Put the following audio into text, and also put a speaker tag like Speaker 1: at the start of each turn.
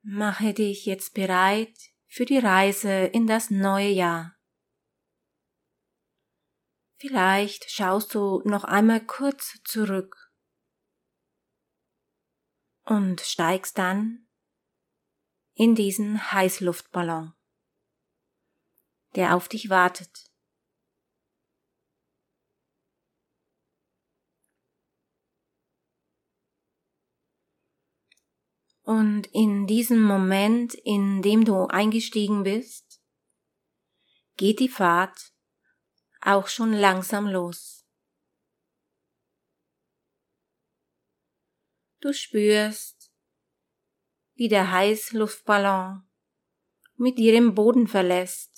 Speaker 1: Mache dich jetzt bereit für die Reise in das neue Jahr. Vielleicht schaust du noch einmal kurz zurück und steigst dann in diesen Heißluftballon, der auf dich wartet. Und in diesem Moment, in dem du eingestiegen bist, geht die Fahrt auch schon langsam los. Du spürst, wie der Heißluftballon mit dir den Boden verlässt